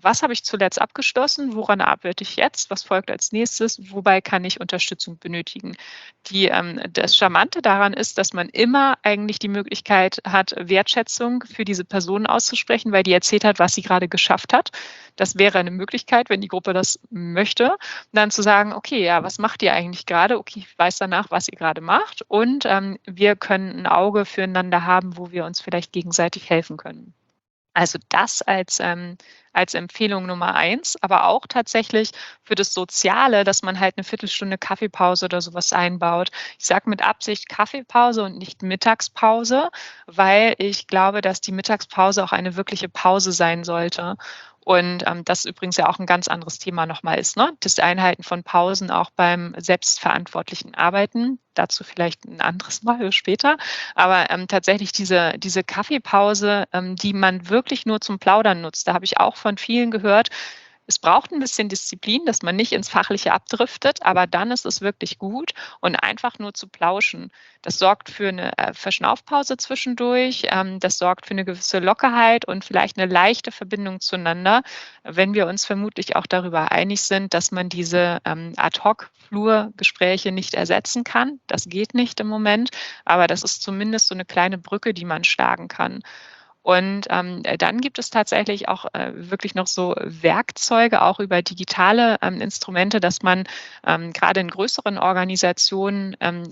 was habe ich zuletzt abgeschlossen, woran arbeite ich jetzt, was folgt als nächstes, wobei kann ich Unterstützung benötigen. Die, ähm, das Charmante daran ist, dass man immer eigentlich die Möglichkeit hat, Wertschätzung für diese Person auszusprechen, weil die erzählt hat, was sie gerade geschafft hat. Das wäre eine Möglichkeit, wenn die Gruppe das möchte, dann zu sagen, okay, ja, was macht ihr eigentlich gerade? Okay, ich weiß danach, was ihr gerade macht und ähm, wir können ein Auge füreinander haben, wo wir uns vielleicht gegenseitig helfen können. Also das als, ähm, als Empfehlung Nummer eins, aber auch tatsächlich für das Soziale, dass man halt eine Viertelstunde Kaffeepause oder sowas einbaut. Ich sage mit Absicht Kaffeepause und nicht Mittagspause, weil ich glaube, dass die Mittagspause auch eine wirkliche Pause sein sollte. Und ähm, das übrigens ja auch ein ganz anderes Thema nochmal ist, ne? Das Einhalten von Pausen auch beim selbstverantwortlichen Arbeiten. Dazu vielleicht ein anderes Mal später. Aber ähm, tatsächlich diese, diese Kaffeepause, ähm, die man wirklich nur zum Plaudern nutzt, da habe ich auch von vielen gehört, es braucht ein bisschen Disziplin, dass man nicht ins Fachliche abdriftet, aber dann ist es wirklich gut und einfach nur zu plauschen. Das sorgt für eine äh, Verschnaufpause zwischendurch, ähm, das sorgt für eine gewisse Lockerheit und vielleicht eine leichte Verbindung zueinander, wenn wir uns vermutlich auch darüber einig sind, dass man diese ähm, Ad-hoc-Flurgespräche nicht ersetzen kann. Das geht nicht im Moment, aber das ist zumindest so eine kleine Brücke, die man schlagen kann. Und ähm, dann gibt es tatsächlich auch äh, wirklich noch so Werkzeuge, auch über digitale ähm, Instrumente, dass man ähm, gerade in größeren Organisationen ähm,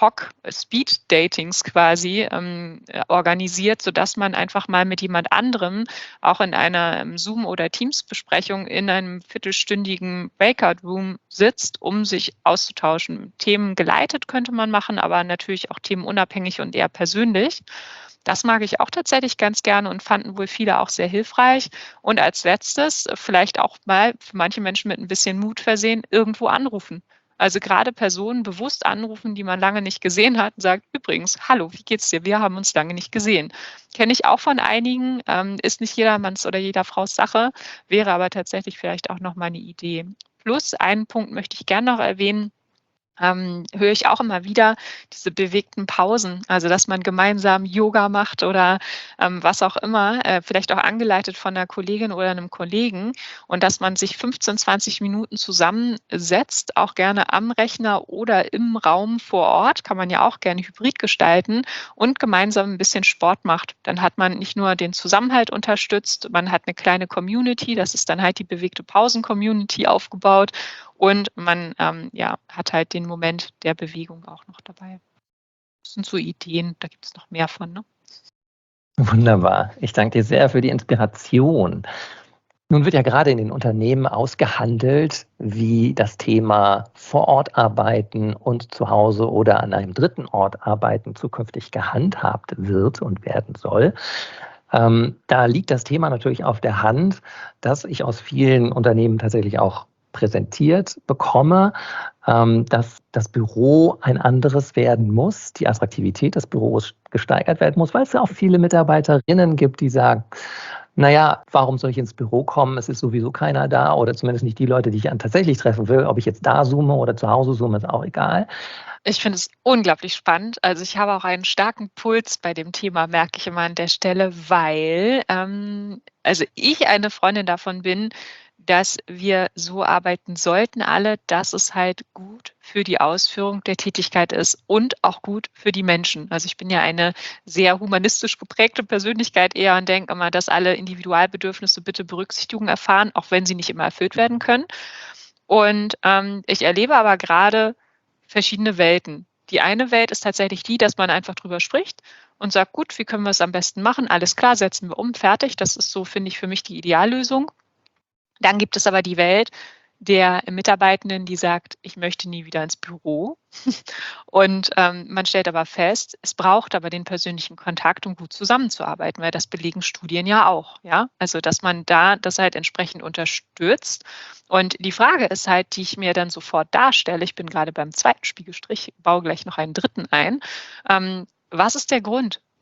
Ad-hoc-Speed-Datings quasi ähm, äh, organisiert, sodass man einfach mal mit jemand anderem auch in einer ähm, Zoom- oder Teams-Besprechung in einem viertelstündigen Breakout-Room sitzt, um sich auszutauschen. Themen geleitet könnte man machen, aber natürlich auch themenunabhängig und eher persönlich. Das mag ich auch tatsächlich ganz gerne und fanden wohl viele auch sehr hilfreich. Und als Letztes, äh, vielleicht auch mal für manche Menschen mit ein bisschen Mut versehen, irgendwo anrufen. Also gerade Personen bewusst anrufen, die man lange nicht gesehen hat und sagt, übrigens, hallo, wie geht's dir? Wir haben uns lange nicht gesehen. Kenne ich auch von einigen, ähm, ist nicht jedermanns oder jeder Frau's Sache, wäre aber tatsächlich vielleicht auch noch mal eine Idee. Plus einen Punkt möchte ich gerne noch erwähnen, ähm, höre ich auch immer wieder, diese bewegten Pausen, also dass man gemeinsam Yoga macht oder ähm, was auch immer, äh, vielleicht auch angeleitet von einer Kollegin oder einem Kollegen und dass man sich fünfzehn, zwanzig Minuten zusammensetzt, auch gerne am Rechner oder im Raum vor Ort, kann man ja auch gerne hybrid gestalten und gemeinsam ein bisschen Sport macht. Dann hat man nicht nur den Zusammenhalt unterstützt, man hat eine kleine Community, das ist dann halt die bewegte Pausen-Community aufgebaut und man ähm, ja, hat halt den Moment der Bewegung auch noch dabei. Das sind so Ideen, da gibt es noch mehr von. Ne? Wunderbar. Ich danke dir sehr für die Inspiration. Nun wird ja gerade in den Unternehmen ausgehandelt, wie das Thema vor Ort arbeiten und zu Hause oder an einem dritten Ort arbeiten zukünftig gehandhabt wird und werden soll. Ähm, da liegt das Thema natürlich auf der Hand, dass ich aus vielen Unternehmen tatsächlich auch präsentiert bekomme, ähm, dass das Büro ein anderes werden muss, die Attraktivität des Büros gesteigert werden muss, weil es ja auch viele Mitarbeiterinnen gibt, die sagen, naja, warum soll ich ins Büro kommen? Es ist sowieso keiner da oder zumindest nicht die Leute, die ich dann tatsächlich treffen will. Ob ich jetzt da zoome oder zu Hause zoome, ist auch egal. Ich finde es unglaublich spannend. Also ich habe auch einen starken Puls bei dem Thema, merke ich immer an der Stelle, weil ähm, also ich eine Freundin davon bin, dass wir so arbeiten sollten alle, dass es halt gut für die Ausführung der Tätigkeit ist und auch gut für die Menschen. Also ich bin ja eine sehr humanistisch geprägte Persönlichkeit eher und denke immer, dass alle Individualbedürfnisse bitte Berücksichtigung erfahren, auch wenn sie nicht immer erfüllt werden können. Und ähm, ich erlebe aber gerade verschiedene Welten. Die eine Welt ist tatsächlich die, dass man einfach drüber spricht und sagt, gut, wie können wir es am besten machen? Alles klar, setzen wir um, fertig. Das ist so, finde ich, für mich die Ideallösung. Dann gibt es aber die Welt der Mitarbeitenden, die sagt, ich möchte nie wieder ins Büro. Und ähm, man stellt aber fest, es braucht aber den persönlichen Kontakt, um gut zusammenzuarbeiten, weil das belegen Studien ja auch. Ja? Also, dass man da das halt entsprechend unterstützt. Und die Frage ist halt, die ich mir dann sofort darstelle, ich bin gerade beim zweiten Spiegelstrich, baue gleich noch einen dritten ein. Ähm, was ist der Grund?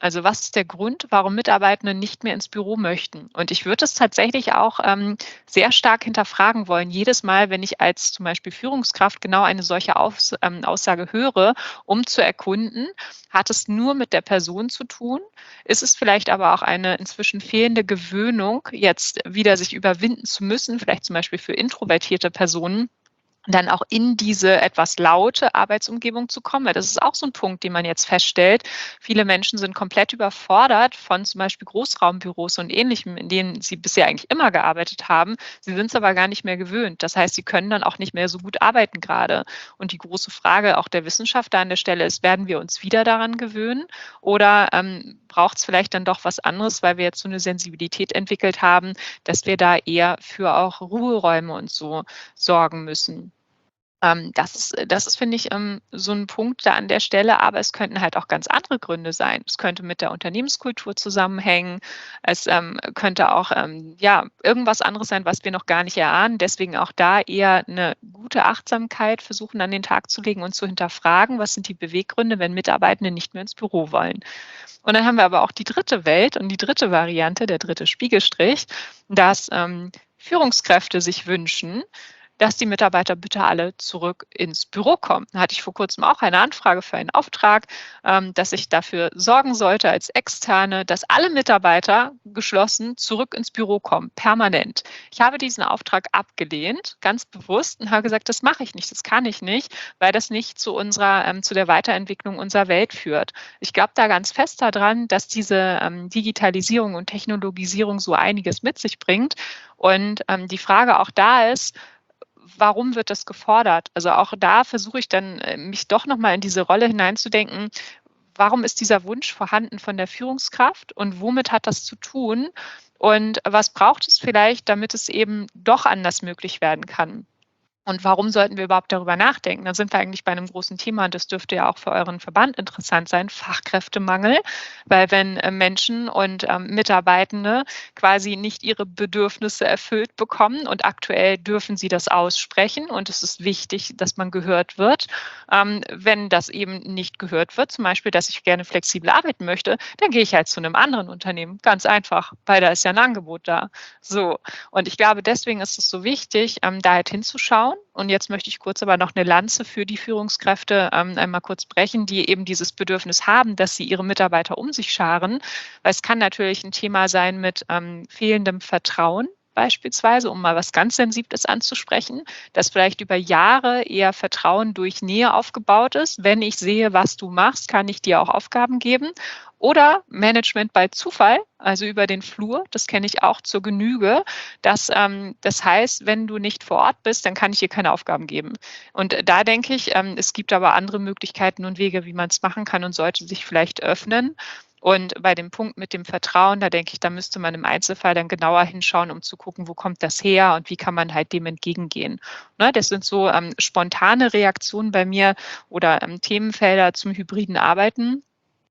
Also was ist der Grund, warum Mitarbeitende nicht mehr ins Büro möchten? Und ich würde es tatsächlich auch ähm, sehr stark hinterfragen wollen, jedes Mal, wenn ich als zum Beispiel Führungskraft genau eine solche Aus, ähm, Aussage höre, um zu erkunden, hat es nur mit der Person zu tun? Ist es vielleicht aber auch eine inzwischen fehlende Gewöhnung, jetzt wieder sich überwinden zu müssen, vielleicht zum Beispiel für introvertierte Personen, dann auch in diese etwas laute Arbeitsumgebung zu kommen. Weil das ist auch so ein Punkt, den man jetzt feststellt. Viele Menschen sind komplett überfordert von zum Beispiel Großraumbüros und Ähnlichem, in denen sie bisher eigentlich immer gearbeitet haben. Sie sind es aber gar nicht mehr gewöhnt. Das heißt, sie können dann auch nicht mehr so gut arbeiten gerade. Und die große Frage auch der Wissenschaftler an der Stelle ist, werden wir uns wieder daran gewöhnen oder ähm, braucht es vielleicht dann doch was anderes, weil wir jetzt so eine Sensibilität entwickelt haben, dass wir da eher für auch Ruheräume und so sorgen müssen. Ähm, das ist das ist, finde ich, ähm, so ein Punkt da an der Stelle, aber es könnten halt auch ganz andere Gründe sein. Es könnte mit der Unternehmenskultur zusammenhängen. Es, ähm, könnte auch, ähm, ja, irgendwas anderes sein, was wir noch gar nicht erahnen. Deswegen auch da eher eine gute Achtsamkeit versuchen an den Tag zu legen und zu hinterfragen, was sind die Beweggründe, wenn Mitarbeitende nicht mehr ins Büro wollen. Und dann haben wir aber auch die dritte Welt und die dritte Variante, der dritte Spiegelstrich, dass, ähm, Führungskräfte sich wünschen, dass die Mitarbeiter bitte alle zurück ins Büro kommen. Da hatte ich vor kurzem auch eine Anfrage für einen Auftrag, ähm, dass ich dafür sorgen sollte als Externe, dass alle Mitarbeiter geschlossen zurück ins Büro kommen, permanent. Ich habe diesen Auftrag abgelehnt, ganz bewusst, und habe gesagt, das mache ich nicht, das kann ich nicht, weil das nicht zu unserer, ähm, zu der Weiterentwicklung unserer Welt führt. Ich glaube da ganz fest daran, dass diese ähm, Digitalisierung und Technologisierung so einiges mit sich bringt. Und ähm, die Frage auch da ist, warum wird das gefordert? Also auch da versuche ich dann, äh, mich doch noch mal in diese Rolle hineinzudenken. Warum ist dieser Wunsch vorhanden von der Führungskraft und womit hat das zu tun? Und was braucht es vielleicht, damit es eben doch anders möglich werden kann? Und warum sollten wir überhaupt darüber nachdenken? Da sind wir eigentlich bei einem großen Thema und das dürfte ja auch für euren Verband interessant sein, Fachkräftemangel. Weil wenn äh, Menschen und ähm, Mitarbeitende quasi nicht ihre Bedürfnisse erfüllt bekommen und aktuell dürfen sie das aussprechen und es ist wichtig, dass man gehört wird. Ähm, wenn das eben nicht gehört wird, zum Beispiel, dass ich gerne flexibel arbeiten möchte, dann gehe ich halt zu einem anderen Unternehmen. Ganz einfach, weil da ist ja ein Angebot da. So. Und ich glaube, deswegen ist es so wichtig, ähm, da halt hinzuschauen. Und jetzt möchte ich kurz aber noch eine Lanze für die Führungskräfte ähm, einmal kurz brechen, die eben dieses Bedürfnis haben, dass sie ihre Mitarbeiter um sich scharen. Weil es kann natürlich ein Thema sein mit ähm, fehlendem Vertrauen beispielsweise, um mal was ganz Sensibles anzusprechen, dass vielleicht über Jahre eher Vertrauen durch Nähe aufgebaut ist. Wenn ich sehe, was du machst, kann ich dir auch Aufgaben geben. Oder Management bei Zufall, also über den Flur, das kenne ich auch zur Genüge. Das, ähm, das heißt, wenn du nicht vor Ort bist, dann kann ich dir keine Aufgaben geben. Und da denke ich, ähm, es gibt aber andere Möglichkeiten und Wege, wie man es machen kann und sollte sich vielleicht öffnen. Und bei dem Punkt mit dem Vertrauen, da denke ich, da müsste man im Einzelfall dann genauer hinschauen, um zu gucken, wo kommt das her und wie kann man halt dem entgegengehen. Ne, das sind so ähm, spontane Reaktionen bei mir oder ähm, Themenfelder zum hybriden Arbeiten.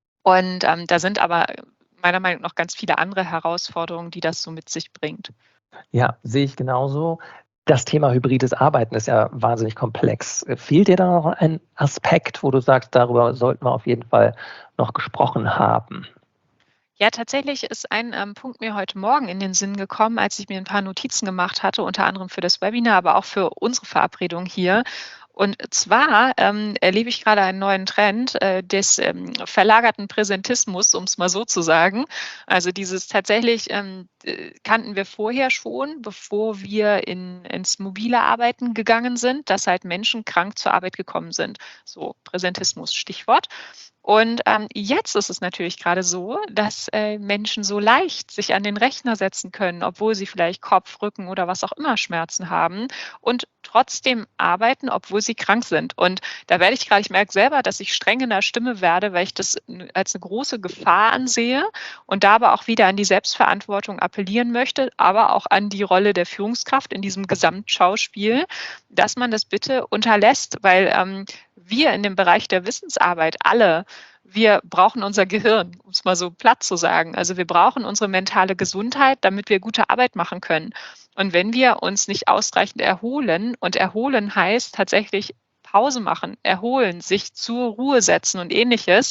Und ähm, da sind aber meiner Meinung nach ganz viele andere Herausforderungen, die das so mit sich bringt. Ja, sehe ich genauso. Das Thema hybrides Arbeiten ist ja wahnsinnig komplex. Fehlt dir da noch ein Aspekt, wo du sagst, darüber sollten wir auf jeden Fall noch gesprochen haben? Ja, tatsächlich ist ein ähm, Punkt mir heute Morgen in den Sinn gekommen, als ich mir ein paar Notizen gemacht hatte, unter anderem für das Webinar, aber auch für unsere Verabredung hier. Und zwar ähm, erlebe ich gerade einen neuen Trend äh, des ähm, verlagerten Präsentismus, um es mal so zu sagen. Also dieses tatsächlich ähm, äh, kannten wir vorher schon, bevor wir in, ins mobile Arbeiten gegangen sind, dass halt Menschen krank zur Arbeit gekommen sind. So Präsentismus, Stichwort. Und ähm, jetzt ist es natürlich gerade so, dass äh, Menschen so leicht sich an den Rechner setzen können, obwohl sie vielleicht Kopf, Rücken oder was auch immer Schmerzen haben und trotzdem arbeiten, obwohl sie krank sind. Und da werde ich gerade, ich merke selber, dass ich streng in der Stimme werde, weil ich das als eine große Gefahr ansehe und da aber auch wieder an die Selbstverantwortung appellieren möchte, aber auch an die Rolle der Führungskraft in diesem Gesamtschauspiel, dass man das bitte unterlässt, weil ähm, wir in dem Bereich der Wissensarbeit alle, wir brauchen unser Gehirn, um es mal so platt zu sagen. Also wir brauchen unsere mentale Gesundheit, damit wir gute Arbeit machen können. Und wenn wir uns nicht ausreichend erholen, und erholen heißt tatsächlich Pause machen, erholen, sich zur Ruhe setzen und ähnliches,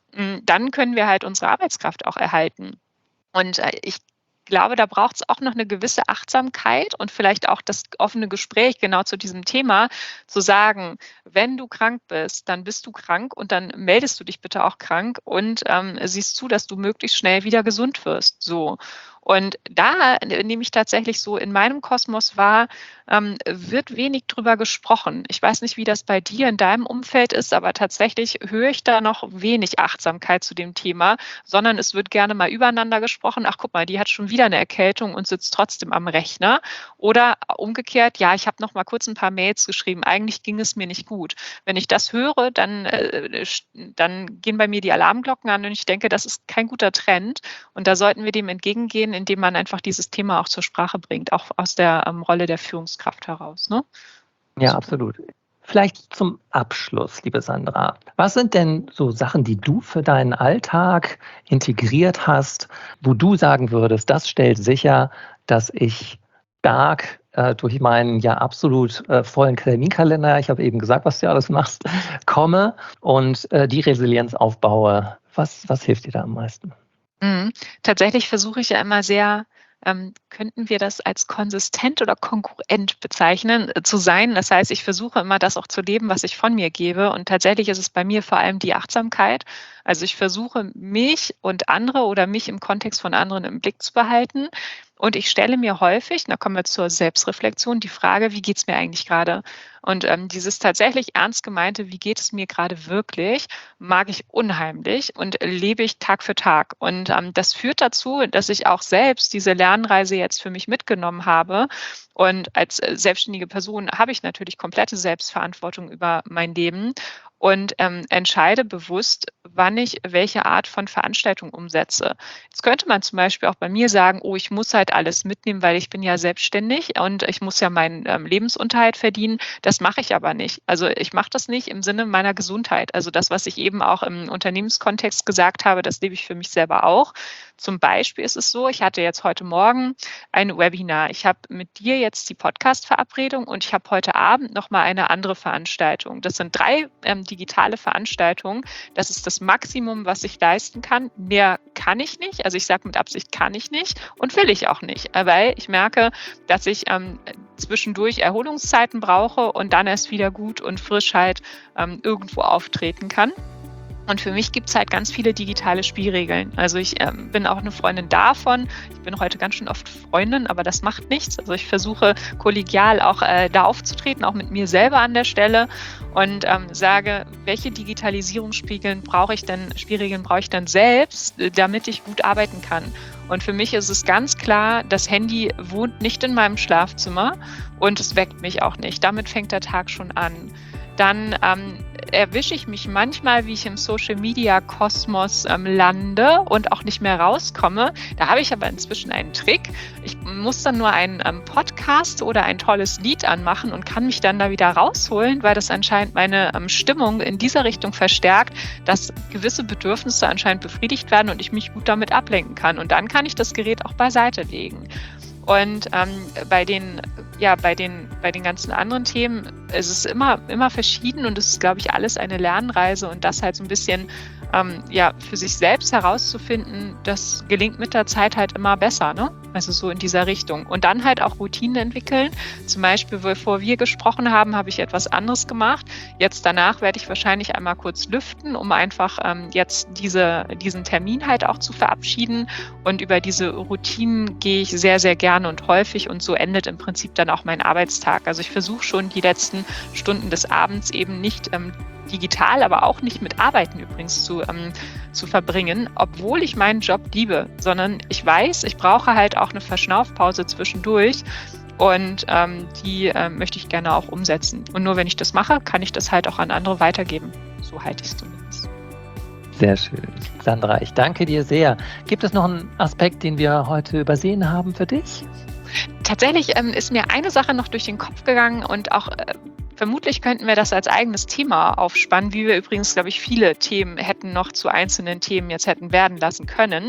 dann können wir halt unsere Arbeitskraft auch erhalten. Und äh, ich glaube, da braucht es auch noch eine gewisse Achtsamkeit und vielleicht auch das offene Gespräch genau zu diesem Thema, zu sagen, wenn du krank bist, dann bist du krank und dann meldest du dich bitte auch krank und ähm, siehst zu, dass du möglichst schnell wieder gesund wirst. So. Und da nehme ich tatsächlich so in meinem Kosmos wahr, ähm, wird wenig drüber gesprochen. Ich weiß nicht, wie das bei dir in deinem Umfeld ist, aber tatsächlich höre ich da noch wenig Achtsamkeit zu dem Thema, sondern es wird gerne mal übereinander gesprochen. Ach, guck mal, die hat schon wieder eine Erkältung und sitzt trotzdem am Rechner. Oder umgekehrt, ja, ich habe noch mal kurz ein paar Mails geschrieben. Eigentlich ging es mir nicht gut. Wenn ich das höre, dann, äh, dann gehen bei mir die Alarmglocken an und ich denke, das ist kein guter Trend. Und da sollten wir dem entgegengehen, indem man einfach dieses Thema auch zur Sprache bringt, auch aus der ähm, Rolle der Führungskraft heraus. Ne? Ja, Super. Absolut. Vielleicht zum Abschluss, liebe Sandra. Was sind denn so Sachen, die du für deinen Alltag integriert hast, wo du sagen würdest, das stellt sicher, dass ich stark äh, durch meinen ja absolut äh, vollen Terminkalender, ich habe eben gesagt, was du alles machst, komme und äh, die Resilienz aufbaue? Was, was hilft dir da am meisten? Mhm. Tatsächlich versuche ich ja immer sehr, ähm, könnten wir das als konsistent oder kongruent bezeichnen, äh, zu sein. Das heißt, ich versuche immer, das auch zu leben, was ich von mir gebe. Und tatsächlich ist es bei mir vor allem die Achtsamkeit. Also ich versuche, mich und andere oder mich im Kontext von anderen im Blick zu behalten. Und ich stelle mir häufig, da kommen wir zur Selbstreflexion, die Frage, wie geht es mir eigentlich gerade? Und ähm, dieses tatsächlich ernst gemeinte, wie geht es mir gerade wirklich, mag ich unheimlich und lebe ich Tag für Tag. Und ähm, das führt dazu, dass ich auch selbst diese Lernreise jetzt für mich mitgenommen habe. Und als äh, selbstständige Person habe ich natürlich komplette Selbstverantwortung über mein Leben. Und ähm, entscheide bewusst, wann ich welche Art von Veranstaltung umsetze. Jetzt könnte man zum Beispiel auch bei mir sagen, oh, ich muss halt alles mitnehmen, weil ich bin ja selbstständig und ich muss ja meinen ähm, Lebensunterhalt verdienen. Das mache ich aber nicht. Also ich mache das nicht im Sinne meiner Gesundheit. Also das, was ich eben auch im Unternehmenskontext gesagt habe, das lebe ich für mich selber auch. Zum Beispiel ist es so, ich hatte jetzt heute Morgen ein Webinar. Ich habe mit dir jetzt die Podcast-Verabredung und ich habe heute Abend nochmal eine andere Veranstaltung. Das sind drei ähm, digitale Veranstaltungen. Das ist das Maximum, was ich leisten kann. Mehr kann ich nicht. Also ich sage mit Absicht, kann ich nicht und will ich auch nicht, weil ich merke, dass ich ähm, zwischendurch Erholungszeiten brauche und dann erst wieder gut und frisch halt ähm, irgendwo auftreten kann. Und für mich gibt es halt ganz viele digitale Spielregeln. Also ich ähm, bin auch eine Freundin davon. Ich bin heute ganz schön oft Freundin, aber das macht nichts. Also ich versuche kollegial auch äh, da aufzutreten, auch mit mir selber an der Stelle und ähm, sage, welche Digitalisierungsspielregeln brauche ich denn, Spielregeln brauche ich dann selbst, damit ich gut arbeiten kann. Und für mich ist es ganz klar, das Handy wohnt nicht in meinem Schlafzimmer und es weckt mich auch nicht. Damit fängt der Tag schon an. Dann ähm, erwische ich mich manchmal, wie ich im Social-Media-Kosmos ähm, lande und auch nicht mehr rauskomme. Da habe ich aber inzwischen einen Trick. Ich muss dann nur einen ähm, Podcast oder ein tolles Lied anmachen und kann mich dann da wieder rausholen, weil das anscheinend meine ähm, Stimmung in dieser Richtung verstärkt, dass gewisse Bedürfnisse anscheinend befriedigt werden und ich mich gut damit ablenken kann. Und dann kann ich das Gerät auch beiseite legen. Und ähm, bei den, ja, bei den, bei den ganzen anderen Themen ist es immer, immer verschieden und es ist, glaube ich, alles eine Lernreise und das halt so ein bisschen ähm, ja, für sich selbst herauszufinden, das gelingt mit der Zeit halt immer besser, ne? Also so in dieser Richtung. Und dann halt auch Routinen entwickeln. Zum Beispiel, bevor wir gesprochen haben, habe ich etwas anderes gemacht. Jetzt danach werde ich wahrscheinlich einmal kurz lüften, um einfach ähm, jetzt diese, diesen Termin halt auch zu verabschieden. Und über diese Routinen gehe ich sehr, sehr gerne und häufig und so endet im Prinzip dann auch mein Arbeitstag. Also ich versuche schon die letzten Stunden des Abends eben nicht ähm, digital, aber auch nicht mit Arbeiten übrigens zu, ähm, zu verbringen, obwohl ich meinen Job liebe, sondern ich weiß, ich brauche halt auch eine Verschnaufpause zwischendurch und ähm, die äh, möchte ich gerne auch umsetzen. Und nur wenn ich das mache, kann ich das halt auch an andere weitergeben. So halte ich es zumindest. Sehr schön. Sandra, ich danke dir sehr. Gibt es noch einen Aspekt, den wir heute übersehen haben für dich? Tatsächlich ähm, ist mir eine Sache noch durch den Kopf gegangen und auch äh, vermutlich könnten wir das als eigenes Thema aufspannen, wie wir übrigens, glaube ich, viele Themen hätten noch zu einzelnen Themen jetzt hätten werden lassen können.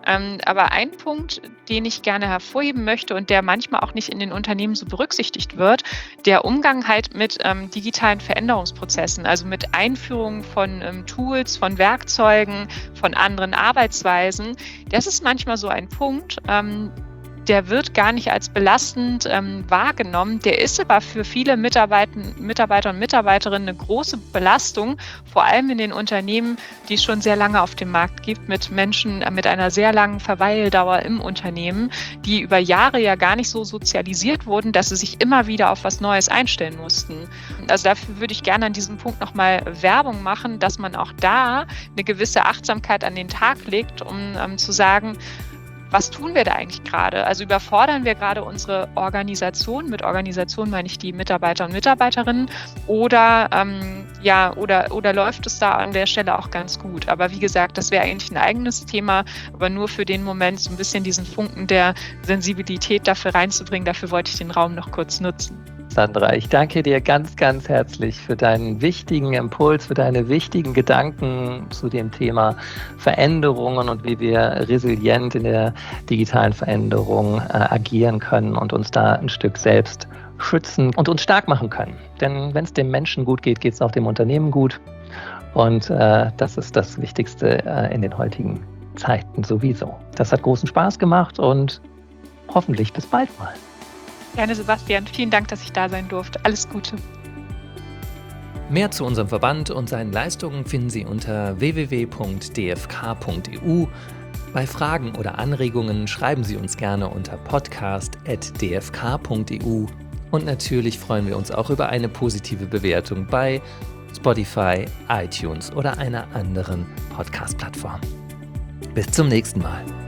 Ähm, aber ein Punkt, den ich gerne hervorheben möchte und der manchmal auch nicht in den Unternehmen so berücksichtigt wird, der Umgang halt mit ähm, digitalen Veränderungsprozessen, also mit Einführung von ähm, Tools, von Werkzeugen, von anderen Arbeitsweisen. Das ist manchmal so ein Punkt, ähm, der wird gar nicht als belastend ähm, wahrgenommen. Der ist aber für viele Mitarbeiter, Mitarbeiter und Mitarbeiterinnen eine große Belastung, vor allem in den Unternehmen, die es schon sehr lange auf dem Markt gibt, mit Menschen äh, mit einer sehr langen Verweildauer im Unternehmen, die über Jahre ja gar nicht so sozialisiert wurden, dass sie sich immer wieder auf was Neues einstellen mussten. Also dafür würde ich gerne an diesem Punkt nochmal Werbung machen, dass man auch da eine gewisse Achtsamkeit an den Tag legt, um ähm, zu sagen, was tun wir da eigentlich gerade? Also überfordern wir gerade unsere Organisation? Mit Organisation meine ich die Mitarbeiter und Mitarbeiterinnen. Oder, ähm, ja, oder, oder läuft es da an der Stelle auch ganz gut? Aber wie gesagt, das wäre eigentlich ein eigenes Thema, aber nur für den Moment so ein bisschen diesen Funken der Sensibilität dafür reinzubringen. Dafür wollte ich den Raum noch kurz nutzen. Sandra, ich danke dir ganz, ganz herzlich für deinen wichtigen Impuls, für deine wichtigen Gedanken zu dem Thema Veränderungen und wie wir resilient in der digitalen Veränderung äh, agieren können und uns da ein Stück selbst schützen und uns stark machen können. Denn wenn es dem Menschen gut geht, geht es auch dem Unternehmen gut. Und äh, das ist das Wichtigste äh, in den heutigen Zeiten sowieso. Das hat großen Spaß gemacht und hoffentlich bis bald mal. Gerne, Sebastian. Vielen Dank, dass ich da sein durfte. Alles Gute. Mehr zu unserem Verband und seinen Leistungen finden Sie unter w w w punkt d f k punkt e u. Bei Fragen oder Anregungen schreiben Sie uns gerne unter podcast at d f k punkt e u. Und natürlich freuen wir uns auch über eine positive Bewertung bei Spotify, iTunes oder einer anderen Podcast-Plattform. Bis zum nächsten Mal.